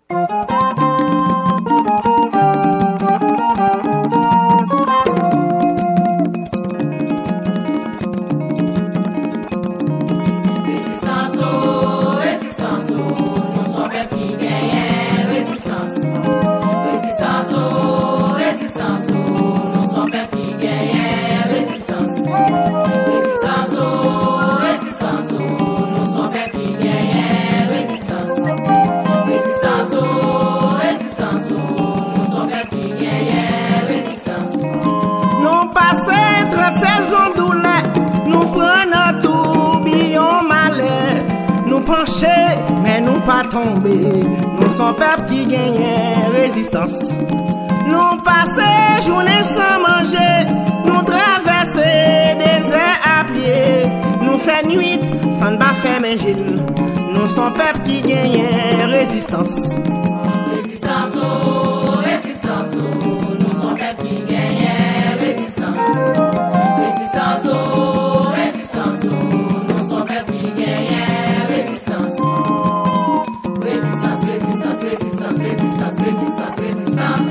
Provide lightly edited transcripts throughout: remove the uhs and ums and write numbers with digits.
Mais nous pas tomber, nous sommes peuple qui gagne résistance. Nous passer journée sans manger, nous traverser des airs à pied, nous fait nuit sans pas faire manger. Nous sommes peuple qui gagne résistance. Résistance, oh, résistance, oh, nous sommes peuple qui gagne résistance. Résistance, oh, résistance, oh, nous sommes peuple qui gagne résistance. Résistance, résistance, résistance, résistance, résistance, résistance.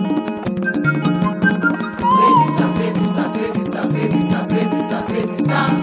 Résistance, résistance, résistance, résistance, résistance, résistance.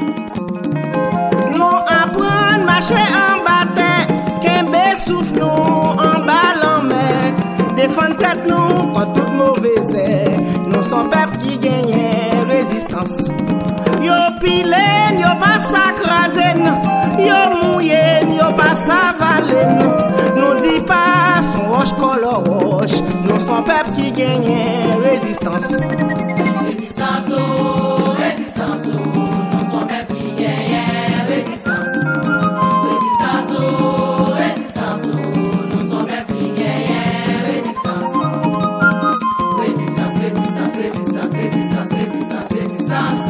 Nous apprenons marcher en bataille, qu'un souffle nous en balle en mer. Défendre tête nous contre toute mauvaise air. Nous sommes peuple qui gagne résistance. Yo pilé, yo pas s'acraser, yo mouillé, yo pas s'avaler. Nous dit pas son roche color roche. Nous sommes peuple qui gagne résistance. Résistance, oh, résistance, oh, nous sommes peuple qui gagne résistance. Résistance, oh, résistance, oh, nous sommes peuple qui gagne résistance. Résistance, résistance, résistance, résistance, résistance, résistance.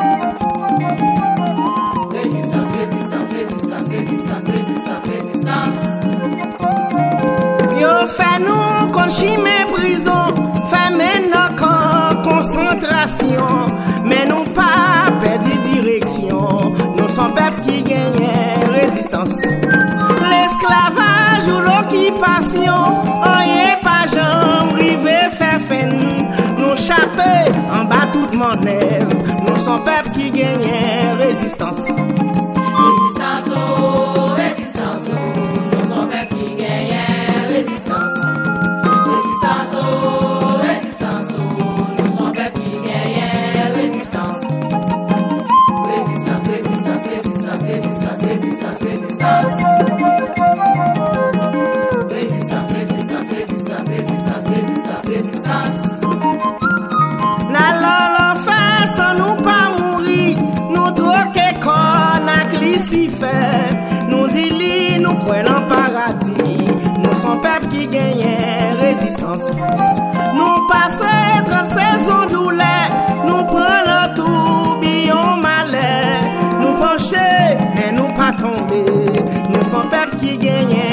Résistance, résistance, résistance, résistance, résistance, résistance. Yo fait nous qu'on chimé prison, fermé nos camps, concentration, mais nous pas perdu direction. Nous sommes peuple qui gagne résistance. L'esclavage ou l'occupation, on y est pas jambe, rivé fait fin. Nous chapé en bas toute manèvre. Nous sommes peuple qui gagne résistance. Résistance, oh, résistance, oh, nous sommes peuple qui gagne résistance. Résistance, oh, résistance, oh, nous sommes peuple qui gagne résistance. Résistance, résistance, résistance, résistance, résistance, résistance. Résistance, résistance, résistance, résistance, résistance, résistance. N'allons l'enfer sans nous pas mourir. Nous troquer corps n'a Lucifer. Nous dit li, nous croyons en paradis. Nous sommes peuple qui gagne résistance. Nous passons 30 saisons douleur. Nous prenons tout billon malheur. Nous pencher, mais nous pas tomber. Nous sommes peuple qui gagne